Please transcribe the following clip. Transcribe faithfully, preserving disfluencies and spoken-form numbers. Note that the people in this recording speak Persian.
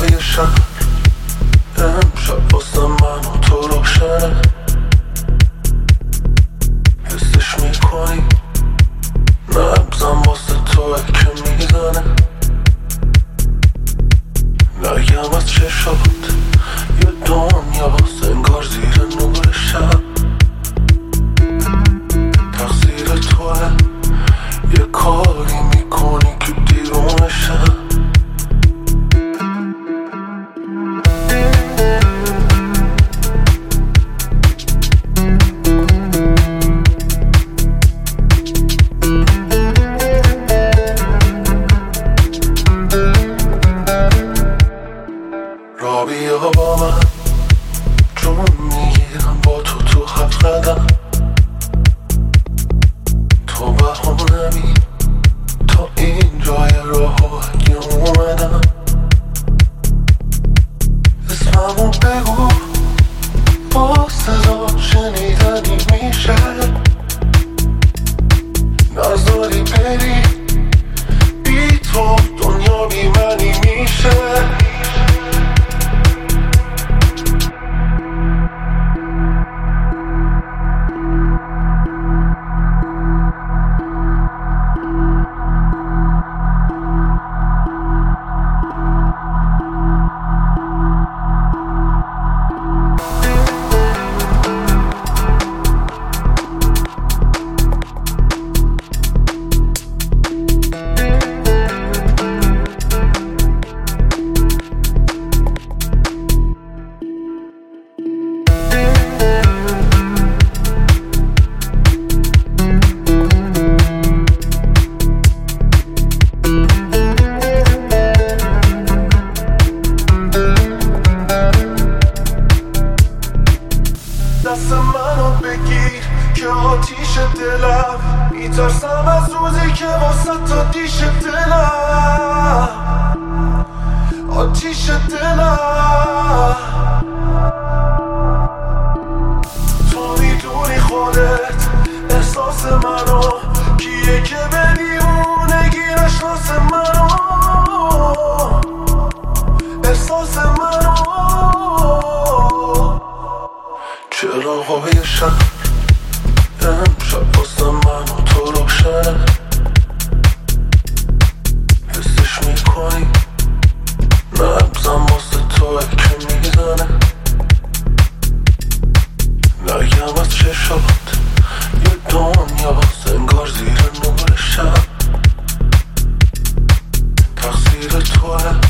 های شهر امشب واسه من و تو روشنه، حسش میکنی نبزم واسه توه که میزنه. نگم از چشات یه دنیا انگار زیر نور شب، تقصیر توه یه کاری میکنی که دیرونه شب. را بیا با من جون میگیرم با تو تو هفت قدم، تو بهانمی تا این جای راه اگه اومدم. اسممو بگو با صدا شنیدنی میشه، نذاری بری بی تو دنیا بی منی میشه. دست منو بگیر که آتیش دلم، میترسم از روزی که واسه تا دیش دلم، آتیش دلم. تو میدونی خودت احساس منو، کیه که به دیوونگی نشناس منو، احساس منو. چراغای شهر امشب واسه من و تو روشنه، حسش میکنی نبزم واسه توه که میزنه. نگم از چشات یه دنیا انگار زیر نور شب، تقصیر توه